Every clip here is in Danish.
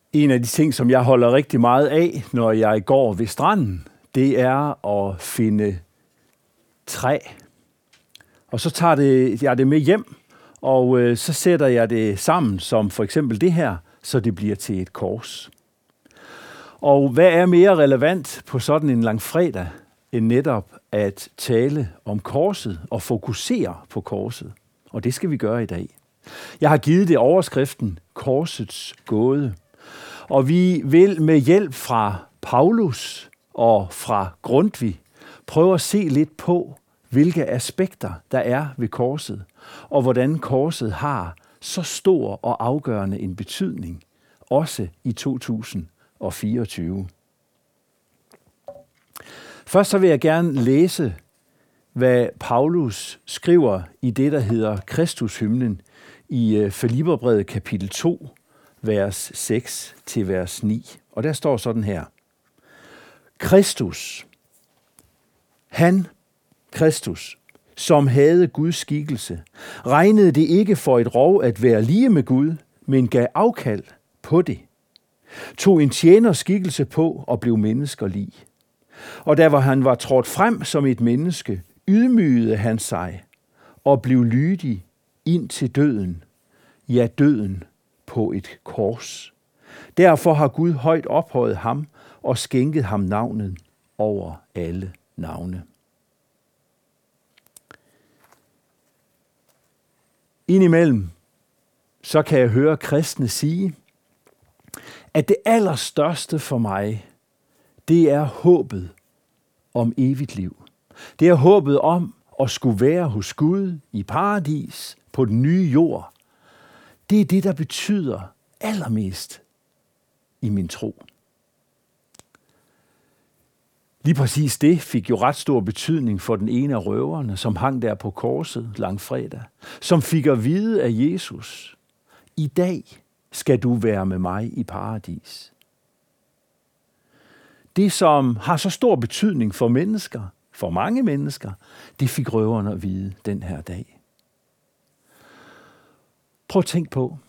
En af de ting, som jeg holder rigtig meget af, når jeg går ved stranden, det er at finde træ. Og så tager jeg det med hjem, og så sætter jeg det sammen, som for eksempel det her, så det bliver til et kors. Og hvad er mere relevant på sådan en langfredag, end netop at tale om korset og fokusere på korset? Og det skal vi gøre i dag. Jeg har givet det overskriften Korsets gåde. Og vi vil med hjælp fra Paulus og fra Grundtvig prøve at se lidt på, hvilke aspekter der er ved korset, og hvordan korset har så stor og afgørende en betydning, også i 2024. Først så vil jeg gerne læse, hvad Paulus skriver i det, der hedder Kristushymnen i Filipperbrevet kapitel 2, vers 6 til vers 9. Og der står sådan her. Kristus, Kristus, som havde Guds skikkelse, regnede det ikke for et rov at være lige med Gud, men gav afkald på det. Tog en tjeners skikkelse på og blev menneskelig. Og da han var trådt frem som et menneske, ydmygede han sig og blev lydig ind til døden, ja døden på et kors. Derfor har Gud højt ophøjet ham og skænket ham navnet over alle navne. Indimellem så kan jeg høre kristne sige, at det allerstørste for mig, det er håbet om evigt liv. Det er håbet om at skulle være hos Gud i paradis på den nye jord. Det er det, der betyder allermest i min tro. Lige præcis det fik jo ret stor betydning for den ene af røverne, som hang der på korset langfredag, som fik at vide af Jesus, i dag skal du være med mig i paradis. Det, som har så stor betydning for mennesker, for mange mennesker, det fik røverne at vide den her dag. Prøv at tænk på,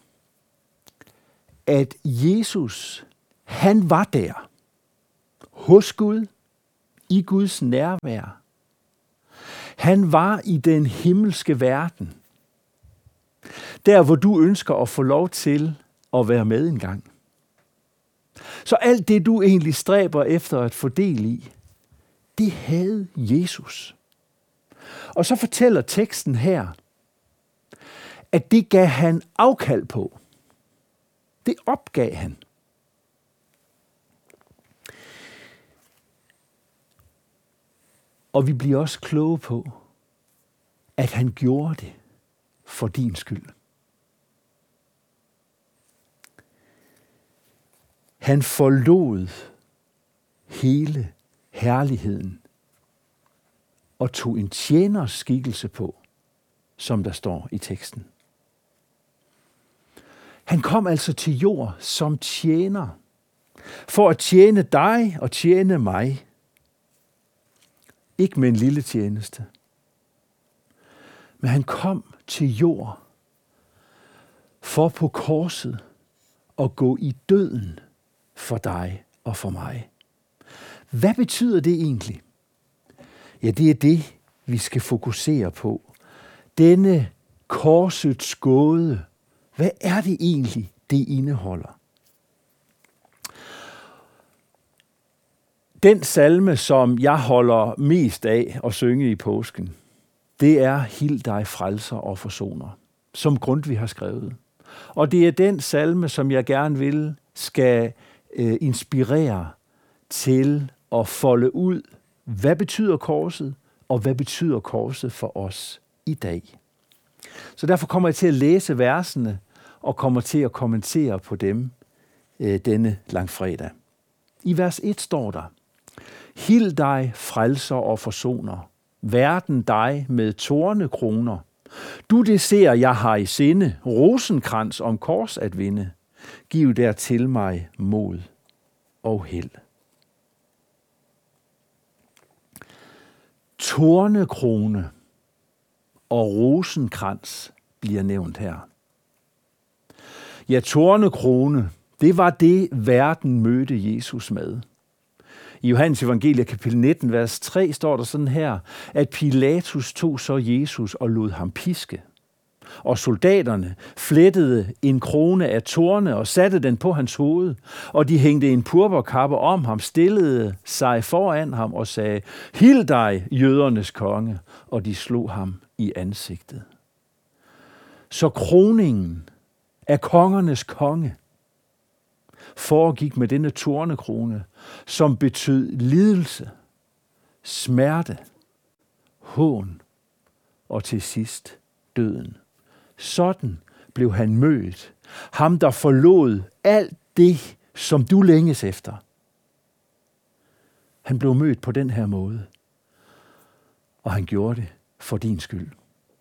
at Jesus, han var der, hos Gud, i Guds nærvær. Han var i den himmelske verden. Der, hvor du ønsker at få lov til at være med en gang. Så alt det, du egentlig stræber efter at få del i, det havde Jesus. Og så fortæller teksten her, at det gav han afkald på. Det opgav han. Og vi bliver også kloge på, at han gjorde det for din skyld. Han forlod hele herligheden og tog en tjeners skikkelse på, som der står i teksten. Han kom altså til jord som tjener, for at tjene dig og tjene mig. Ikke med en lille tjeneste. Men han kom til jord for på korset at gå i døden for dig og for mig. Hvad betyder det egentlig? Ja, det er det, vi skal fokusere på. Denne korsets gåde. Hvad er det egentlig, det indeholder? Den salme, som jeg holder mest af at synge i påsken, det er Hil dig frelser og forsoner, som Grundtvig har skrevet. Og det er den salme, som jeg gerne vil skal inspirere til at folde ud, hvad betyder korset, og hvad betyder korset for os i dag. Så derfor kommer jeg til at læse versene, og kommer til at kommentere på dem denne langfredag. I vers 1 står der, Hil dig, frelser og forsoner, verden dig med tornekroner. Du det ser, jeg har i sinde, rosenkrans om kors at vinde. Giv der til mig mod og held. Tornekrone og rosenkrans bliver nævnt her. Ja, tornekrone, Det var det, verden mødte Jesus med. I Johannes Evangeliet kapitel 19, vers 3 står der sådan her, at Pilatus tog så Jesus og lod ham piske. Og soldaterne flettede en krone af torne og satte den på hans hoved, og de hængte en purpurkappe om ham, stillede sig foran ham og sagde, "Hil dig, jødernes konge," og de slog ham i ansigtet. Så kroningen af kongernes konge foregik med denne tornekrone, som betød lidelse, smerte, hån og til sidst døden. Sådan blev han mødt. Ham, der forlod alt det, som du længes efter. Han blev mødt på den her måde, og han gjorde det for din skyld.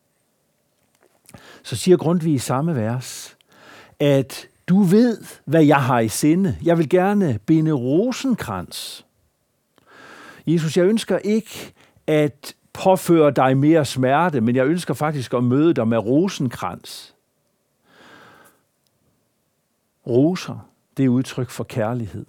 Så siger Grundtvig i samme vers, at du ved, hvad jeg har i sinde. Jeg vil gerne binde rosenkrans. Jesus, jeg ønsker ikke at påføre dig mere smerte, men jeg ønsker faktisk at møde dig med rosenkrans. Roser, det er udtryk for kærlighed.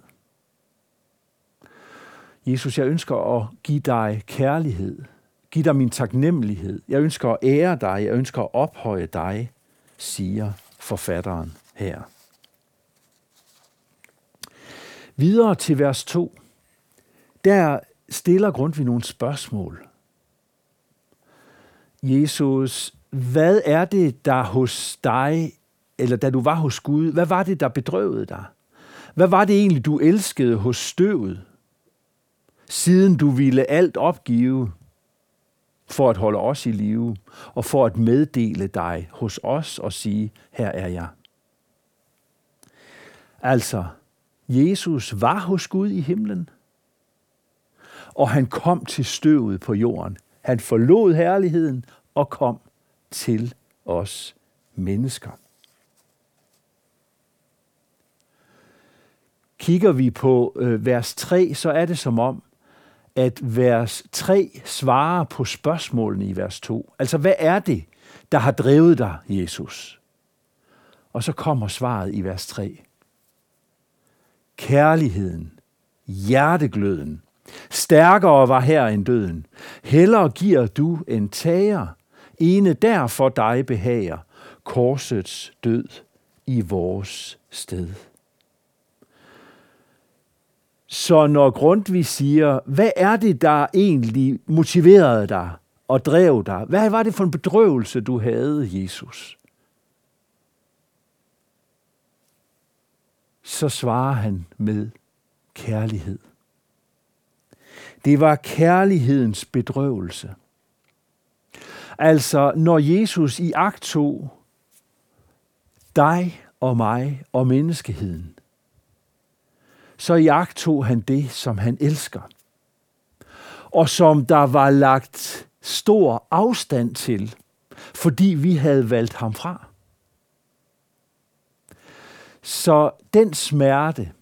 Jesus, jeg ønsker at give dig kærlighed. Giv dig min taknemmelighed. Jeg ønsker at ære dig. Jeg ønsker at ophøje dig, siger forfatteren her. Videre til vers 2. Der stiller Grundtvig nogle spørgsmål. Jesus, hvad er det, der hos dig, eller da du var hos Gud, hvad var det, der bedrøvede dig? Hvad var det egentlig, du elskede hos støvet, siden du ville alt opgive for at holde os i live, og for at meddele dig hos os og sige, her er jeg. Altså, Jesus var hos Gud i himlen, og han kom til støvet på jorden. Han forlod herligheden og kom til os mennesker. Kigger vi på vers 3, så er det som om, at vers 3 svarer på spørgsmålene i vers 2. Altså, hvad er det, der har drevet dig, Jesus? Og så kommer svaret i vers 3. Kærligheden, hjertegløden, stærkere var her end døden. Hellere giver du end tager, ene derfor dig behager, korsets død i vores sted. Så når Grundtvig siger, hvad er det, der egentlig motiverede dig og drev dig? Hvad var det for en bedrøvelse, du havde, Jesus? Så svarer han med kærlighed. Det var kærlighedens bedrøvelse. Altså, når Jesus iagttog dig og mig og menneskeheden, så iagttog han det, som han elsker, og som der var lagt stor afstand til, fordi vi havde valgt ham fra. Så den smerte,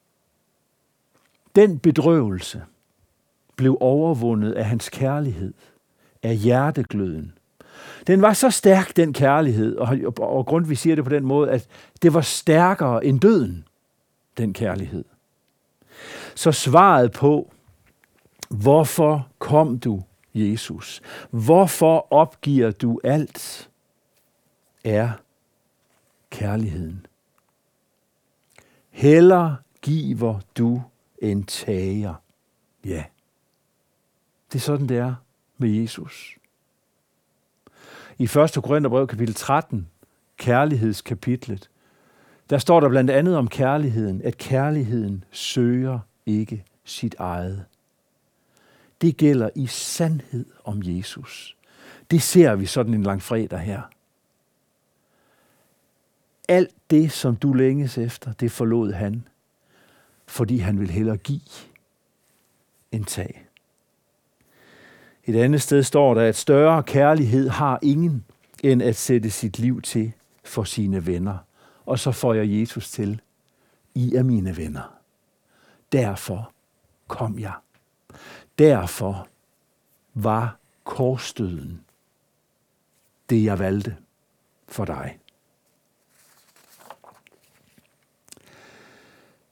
den bedrøvelse, blev overvundet af hans kærlighed, af hjertegløden. Den var så stærk, den kærlighed, og Grundtvig siger det på den måde, at det var stærkere end døden, den kærlighed. Så svaret på, hvorfor kom du, Jesus? Hvorfor opgiver du alt? Er kærligheden. Hellere giver du end tager. Ja, det er sådan, det er med Jesus. I 1. Korintherbrev kapitel 13, kærlighedskapitlet, der står der blandt andet om kærligheden, at kærligheden søger ikke sit eget. Det gælder i sandhed om Jesus. Det ser vi sådan en langfredag her. Alt det, som du længes efter, det forlod han, fordi han vil hellere give end tage. Et andet sted står der, at større kærlighed har ingen, end at sætte sit liv til for sine venner. Og så får jeg Jesus til, I er mine venner. Derfor kom jeg. Derfor var korsdøden det, jeg valgte for dig.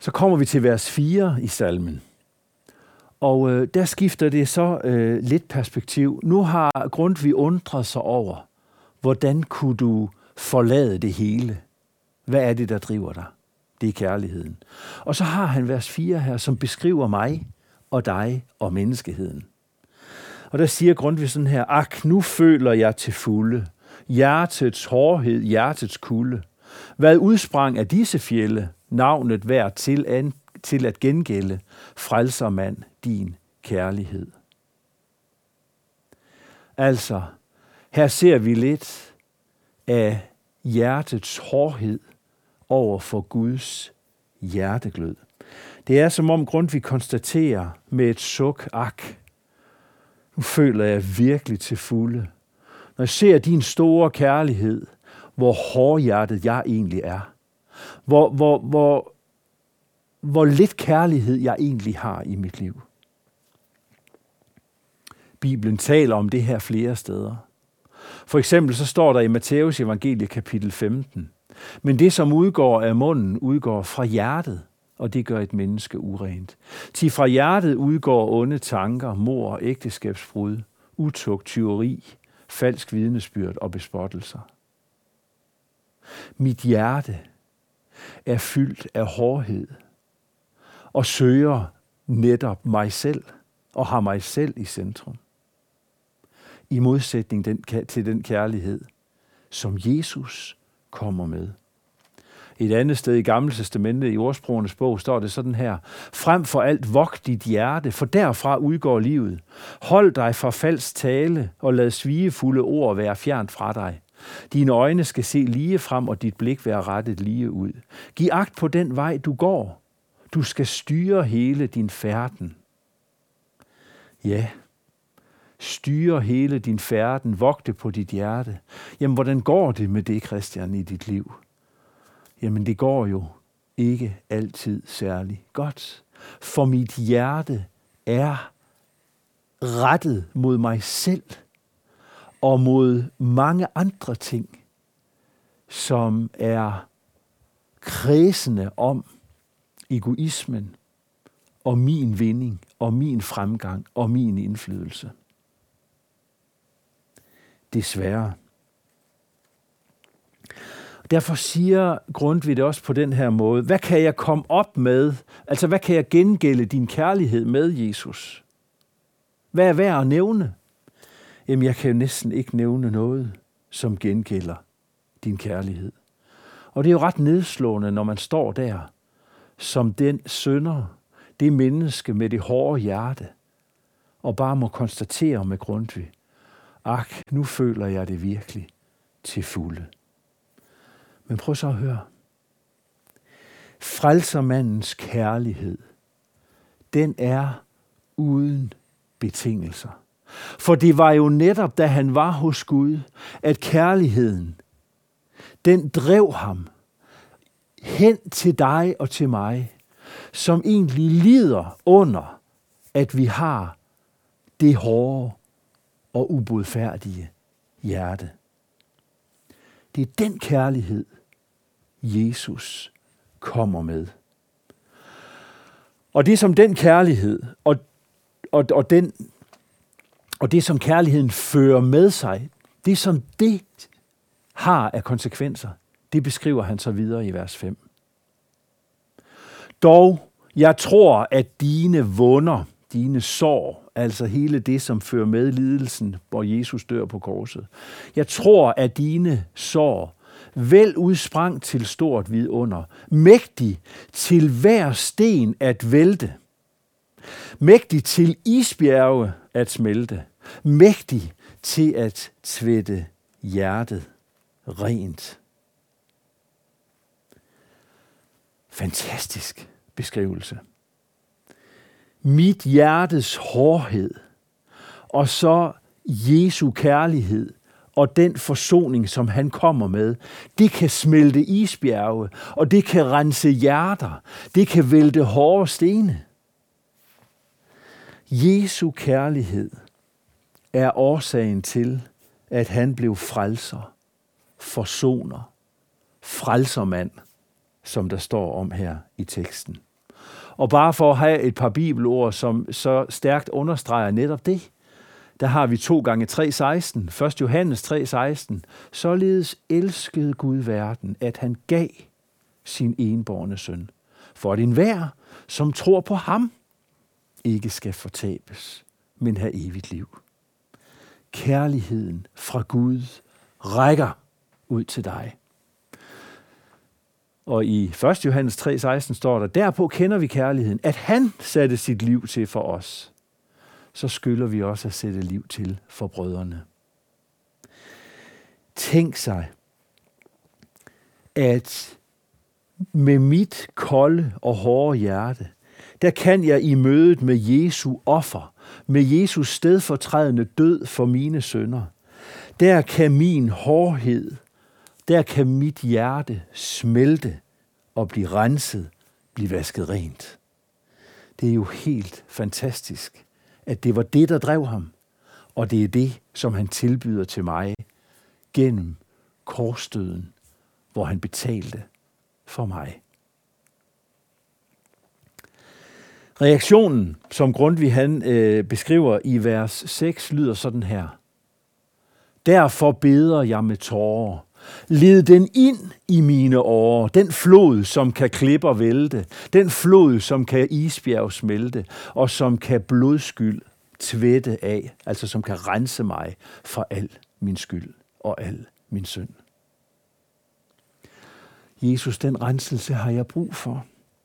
Så kommer vi til vers 4 i salmen. Og der skifter det så lidt perspektiv. Nu har Grundtvig undret sig over, hvordan kunne du forlade det hele? Hvad er det, der driver dig? Det er kærligheden. Og så har han vers 4 her, som beskriver mig og dig og menneskeheden. Og der siger Grundtvig sådan her: Ak, nu føler jeg til fulde hjertets hårdhed, hjertets kulde. Hvad udsprang af disse fjelde, navnet værd til at gengælde, frelser mand din kærlighed. Altså, her ser vi lidt af hjertets hårdhed over for Guds hjerteglød. Det er som om Grundtvig konstaterer med et suk: Ak, nu føler jeg virkelig til fulde. Når jeg ser din store kærlighed, hvor hårdhjertet jeg egentlig er. Hvor lidt kærlighed jeg egentlig har i mit liv. Bibelen taler om det her flere steder. For eksempel så står der i Matthæus evangelie kapitel 15. Men det, som udgår af munden, udgår fra hjertet, og det gør et menneske urent. Til fra hjertet udgår onde tanker, mord, ægteskabsbrud, utugt, tyveri, falsk vidnesbyrd og bespottelser. Mit hjerte er fyldt af hårdhed og søger netop mig selv og har mig selv i centrum. I modsætning til den kærlighed, som Jesus kommer med. Et andet sted i Gamle Testamentet, i Ordsprogenes bog, står det sådan her: Frem for alt vogt dit hjerte, for derfra udgår livet. Hold dig fra falsk tale, og lad svigefulde ord være fjernt fra dig. Dine øjne skal se lige frem, og dit blik være rettet lige ud. Giv agt på den vej, du går. Du skal styre hele din færden. Ja, styre hele din færden, vogte på dit hjerte. Jamen, hvordan går det med det, Christian, i dit liv? Jamen, det går jo ikke altid særlig godt. For mit hjerte er rettet mod mig selv og mod mange andre ting, som er kredsende om egoismen og min vinding og min fremgang og min indflydelse. Desværre. Derfor siger Grundtvig det også på den her måde: hvad kan jeg komme op med? Altså, hvad kan jeg gengælde din kærlighed med, Jesus? Hvad er værd at nævne? Jamen, jeg kan jo næsten ikke nævne noget, som gengælder din kærlighed. Og det er jo ret nedslående, når man står der som den synder, det menneske med det hårde hjerte, og bare må konstatere med Grundtvig: ak, nu føler jeg det virkelig til fulde. Men prøv så at høre. Frelsermandens kærlighed, den er uden betingelser. For det var jo netop, da han var hos Gud, at kærligheden, den drev ham hen til dig og til mig, som egentlig lider under, at vi har det hårde og ubodfærdige hjerte. Det er den kærlighed, Jesus kommer med. Og det som den kærlighed, og det som kærligheden fører med sig, det som det har af konsekvenser, det beskriver han så videre i vers 5. Dog, jeg tror, at dine vunder, dine sår, altså hele det, som fører med lidelsen, hvor Jesus dør på korset. Jeg tror, at dine sår vel udsprang til stort vidunder, mægtig til hver sten at vælte, mægtig til isbjerge at smelte, mægtig til at tvætte hjertet rent. Fantastisk beskrivelse. Mit hjertes hårdhed, og så Jesu kærlighed, og den forsoning, som han kommer med, det kan smelte isbjerge, og det kan rense hjerter, det kan vælte hårde stene. Jesu kærlighed er årsagen til, at han blev frelser, forsoner, frelsermand, som der står om her i teksten. Og bare for at have et par bibelord, som så stærkt understreger netop det, der har vi 2 gange 3:16, 1. Johannes 3:16. Således elskede Gud verden, at han gav sin enbårne søn, for at enhver, som tror på ham, ikke skal fortabes, men have evigt liv. Kærligheden fra Gud rækker ud til dig. Og i 1. Johannes 3:16 står der, derpå kender vi kærligheden, at han satte sit liv til for os. Så skylder vi også at sætte liv til for brødrene. Tænk sig, at med mit kolde og hårde hjerte, der kan jeg i mødet med Jesu offer, med Jesus stedfortrædende død for mine synder, der kan min hårdhed, der kan mit hjerte smelte og blive renset, blive vasket rent. Det er jo helt fantastisk, at det var det, der drev ham, og det er det, som han tilbyder til mig gennem korsdøden, hvor han betalte for mig. Reaktionen, som Grundtvig han beskriver i vers 6, lyder sådan her. Derfor beder jeg med tårer. Led den ind i mine årer, den flod, som kan klipper vælte, den flod, som kan isbjerg smelte, og som kan blodskyld tvætte af, altså som kan rense mig fra al min skyld og al min synd. Jesus, den renselse har jeg brug for.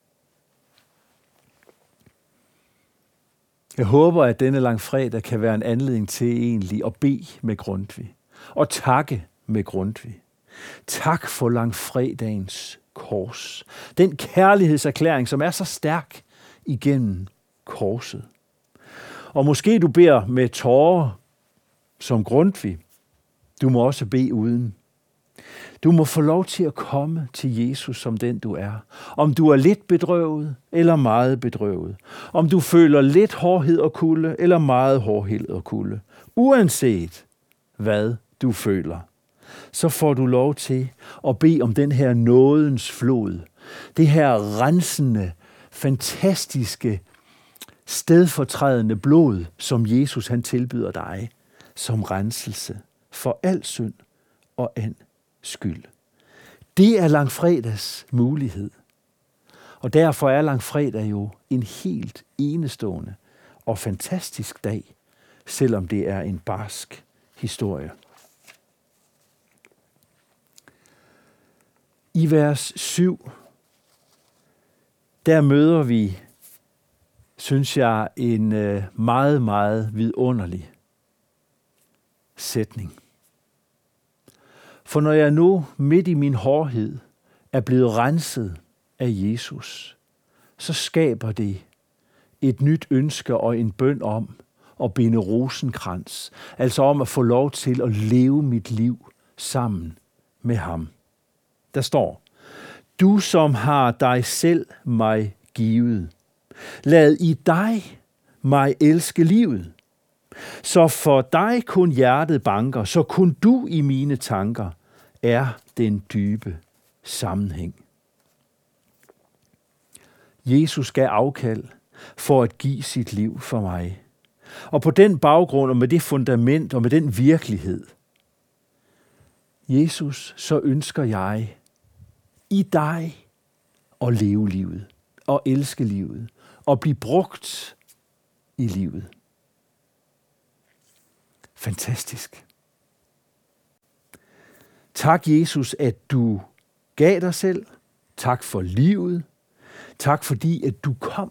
Jeg håber, at denne langfredag kan være en anledning til egentlig at bede med Grundtvig og takke med Grundtvig. Tak for langfredagens kors. Den kærlighedserklæring, som er så stærk igennem korset. Og måske du beder med tårer som Grundtvig. Du må også bede uden. Du må få lov til at komme til Jesus som den du er. Om du er lidt bedrøvet eller meget bedrøvet. Om du føler lidt hårdhed og kulde eller meget hårdhed og kulde. Uanset hvad du føler, så får du lov til at bede om den her nådens flod. Det her rensende, fantastiske, stedfortrædende blod, som Jesus han tilbyder dig som renselse for al synd og al skyld. Det er langfredags mulighed. Og derfor er langfredag jo en helt enestående og fantastisk dag, selvom det er en barsk historie. I vers 7, der møder vi, synes jeg, en meget, meget vidunderlig sætning. For når jeg nu midt i min hårdhed er blevet renset af Jesus, så skaber det et nyt ønske og en bøn om at binde rosenkrans, altså om at få lov til at leve mit liv sammen med ham. Der står, du som har dig selv mig givet, lad i dig mig elske livet. Så for dig kun hjertet banker, så kun du i mine tanker er den dybe sammenhæng. Jesus gav afkald for at give sit liv for mig. Og på den baggrund og med det fundament og med den virkelighed, Jesus, så ønsker jeg i dig at leve livet og elske livet og blive brugt i livet. Fantastisk. Tak, Jesus, at du gav dig selv. Tak for livet. Tak fordi, at du kom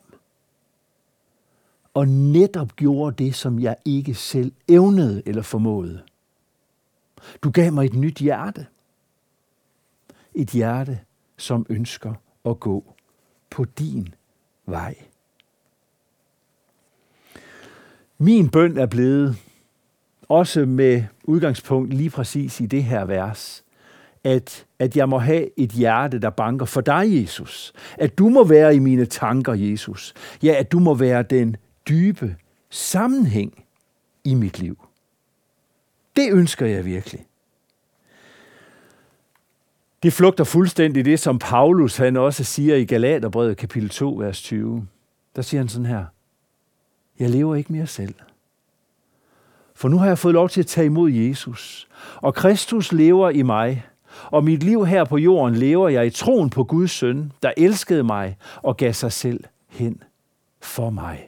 og netop gjorde det, som jeg ikke selv evnede eller formåede. Du gav mig et nyt hjerte. Et hjerte, som ønsker at gå på din vej. Min bøn er blevet, også med udgangspunkt lige præcis i det her vers, at jeg må have et hjerte, der banker for dig, Jesus. At du må være i mine tanker, Jesus. Ja, at du må være den dybe sammenhæng i mit liv. Det ønsker jeg virkelig. Det flugter fuldstændig det, som Paulus han også siger i Galaterbrevet kapitel 2, vers 20. Der siger han sådan her: Jeg lever ikke mere selv. For nu har jeg fået lov til at tage imod Jesus, og Kristus lever i mig, og mit liv her på jorden lever jeg i troen på Guds søn, der elskede mig og gav sig selv hen for mig.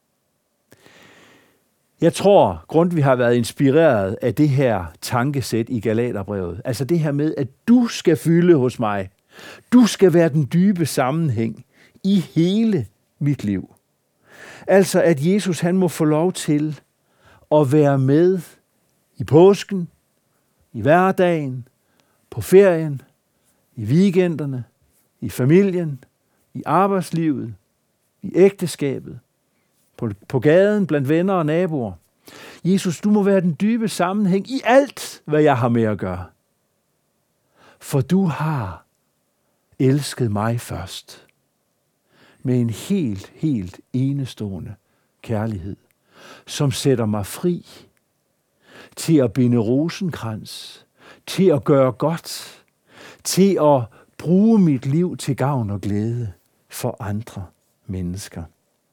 Jeg tror, Grundtvig har været inspireret af det her tankesæt i Galaterbrevet. Altså det her med, at du skal fylde hos mig. Du skal være den dybe sammenhæng i hele mit liv. Altså at Jesus han må få lov til at være med i påsken, i hverdagen, på ferien, i weekenderne, i familien, i arbejdslivet, i ægteskabet, på gaden, blandt venner og naboer. Jesus, du må være den dybe sammenhæng i alt, hvad jeg har med at gøre. For du har elsket mig først med en helt enestående kærlighed, som sætter mig fri til at binde rosenkrans, til at gøre godt, til at bruge mit liv til gavn og glæde for andre mennesker.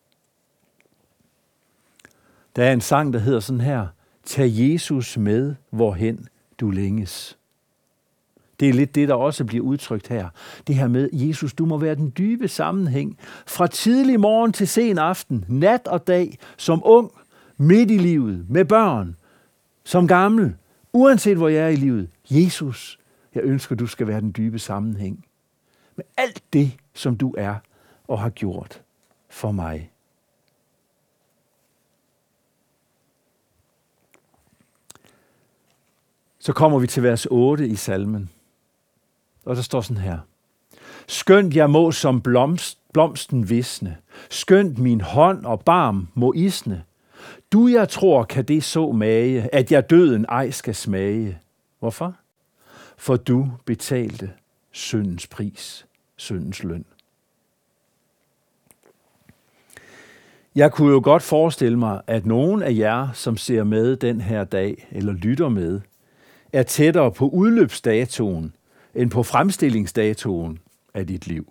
Der er en sang, der hedder sådan her: Tag Jesus med, hvorhen du længes. Det er lidt det, der også bliver udtrykt her. Det her med, Jesus, du må være den dybe sammenhæng fra tidlig morgen til sen aften, nat og dag, som ung, midt i livet, med børn, som gammel, uanset hvor jeg er i livet. Jesus, jeg ønsker, du skal være den dybe sammenhæng med alt det, som du er og har gjort for mig. Så kommer vi til vers 8 i salmen, og der står sådan her: Skønt jeg må som blomsten visne, skønt min hånd og barm må isne, du jeg tror kan det så mage, at jeg døden ej skal smage. Hvorfor? For du betalte syndens pris, syndens løn. Jeg kunne jo godt forestille mig, at nogen af jer, som ser med den her dag, eller lytter med, er tættere på udløbsdatoen, end på fremstillingsdatoen af dit liv.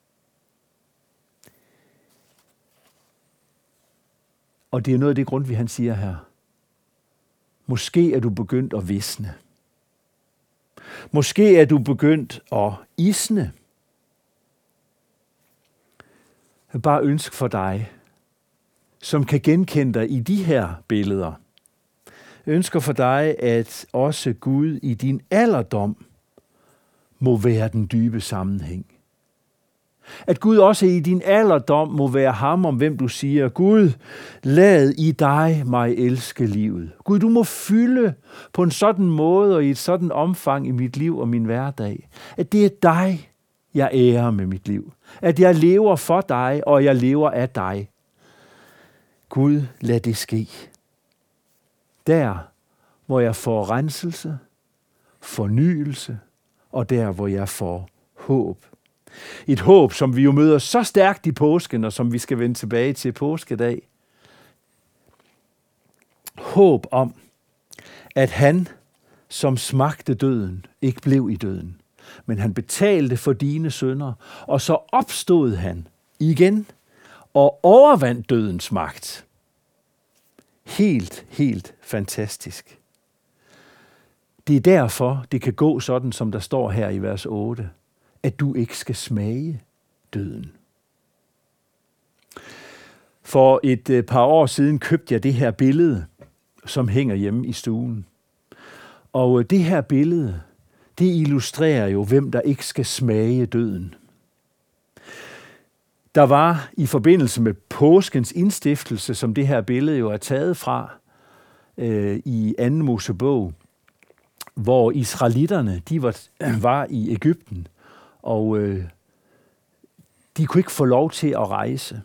Og det er noget af det Grundtvig han siger her. Måske er du begyndt at visne. Måske er du begyndt at isne. Jeg vil bare ønske for dig, som kan genkende dig i de her billeder. Jeg ønsker for dig, at også Gud i din alderdom må være den dybe sammenhæng. At Gud også i din alderdom må være ham, om hvem du siger: Gud, lad i dig mig elske livet. Gud, du må fylde på en sådan måde og i et sådan omfang i mit liv og min hverdag, at det er dig, jeg ærer med mit liv. At jeg lever for dig, og jeg lever af dig. Gud, lad det ske. Der, hvor jeg får renselse, fornyelse, og der, hvor jeg får håb. Et håb, som vi jo møder så stærkt i påsken, og som vi skal vende tilbage til påskedag. Håb om, at han, som smagte døden, ikke blev i døden, men han betalte for dine synder, og så opstod han igen og overvandt dødens magt. Helt fantastisk. Det er derfor, det kan gå sådan, som der står her i vers 8, at du ikke skal smage døden. For et par år siden købte jeg det her billede, som hænger hjemme i stuen. Og det her billede, det illustrerer jo, hvem der ikke skal smage døden. Der var i forbindelse med påskens indstiftelse, som det her billede jo er taget fra i 2. Mosebog, hvor israelitterne, de var i Egypten, og de kunne ikke få lov til at rejse.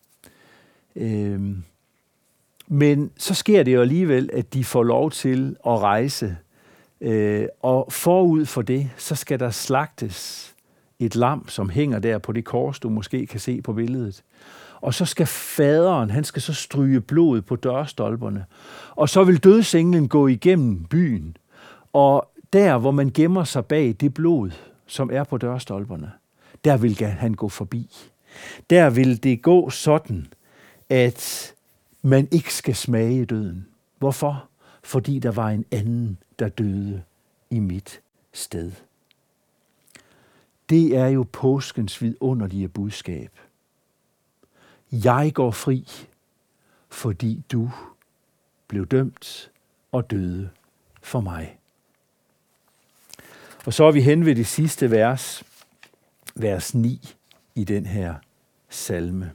Men så sker det jo alligevel, at de får lov til at rejse, og forud for det, så skal der slagtes et lam, som hænger der på det kors, du måske kan se på billedet. Og så skal faderen, han skal så stryge blod på dørstolperne. Og så vil dødsenglen gå igennem byen. Og der, hvor man gemmer sig bag det blod, som er på dørstolperne, der vil han gå forbi. Der vil det gå sådan, at man ikke skal smage døden. Hvorfor? Fordi der var en anden, der døde i mit sted. Det er jo påskens vidunderlige budskab. Jeg går fri, fordi du blev dømt og døde for mig. Og så er vi hen ved det sidste vers, vers 9 i den her salme.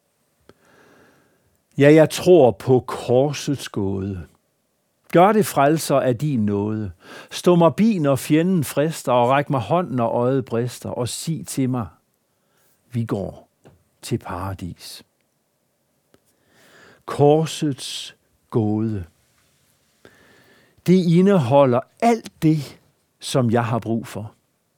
Ja, jeg tror på korsets gåde. Gør det, frelser, af din nåde. Stå mig bi, når fjenden frister, og ræk mig hånd, når øjet brister, og sig til mig, vi går til paradis. Korsets gåde. Det indeholder alt det, som jeg har brug for.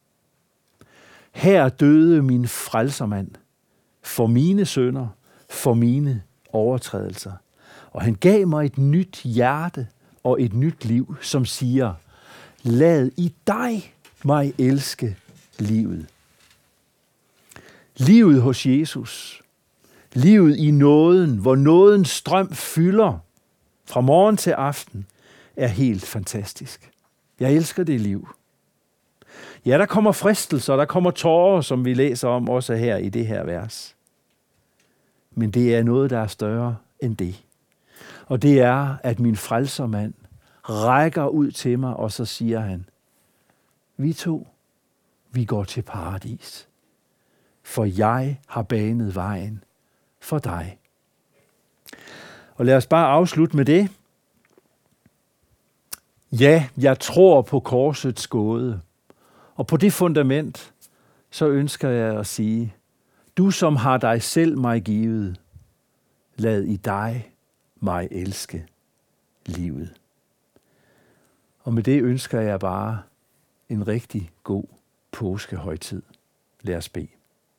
Her døde min frelsermand for mine synder, for mine overtrædelser. Og han gav mig et nyt hjerte og et nyt liv, som siger, lad i dig mig elske livet. Livet hos Jesus. Livet i nåden, hvor nådens strøm fylder fra morgen til aften, er helt fantastisk. Jeg elsker det liv. Ja, der kommer fristelser, der kommer tårer, som vi læser om også her i det her vers. Men det er noget, der er større end det. Og det er, at min frelsermand rækker ud til mig, og så siger han, vi går til paradis, for jeg har banet vejen for dig. Og lad os bare afslutte med det. Ja, jeg tror på korsets gåde, og på det fundament, så ønsker jeg at sige, du som har dig selv mig givet, lad i dig mig elske livet. Og med det ønsker jeg bare en rigtig god påskehøjtid. Lad os bede.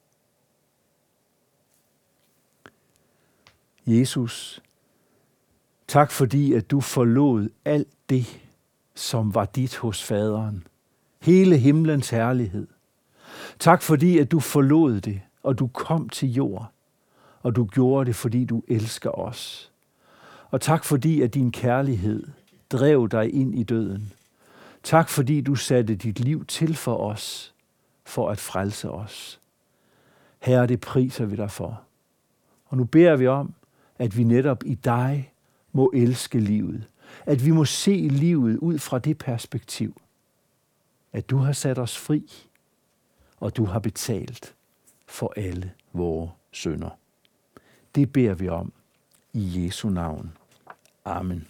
Jesus, tak fordi, at du forlod alt det, som var dit hos faderen. Hele himlens herlighed. Tak fordi, at du forlod det, og du kom til jord. Og du gjorde det, fordi du elsker os. Og tak fordi, at din kærlighed drev dig ind i døden. Tak fordi, du satte dit liv til for os, for at frelse os. Herre, det priser vi dig for. Og nu beder vi om, at vi netop i dig må elske livet. At vi må se livet ud fra det perspektiv, at du har sat os fri, og du har betalt for alle vores synder. Det beder vi om i Jesu navn. Amen.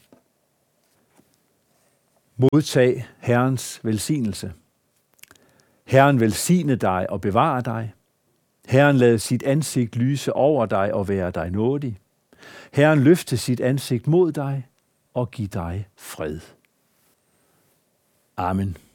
Modtag Herrens velsignelse. Herren velsigne dig og bevare dig. Herren lade sit ansigt lyse over dig og være dig nådig. Herren løfte sit ansigt mod dig og give dig fred. Amen.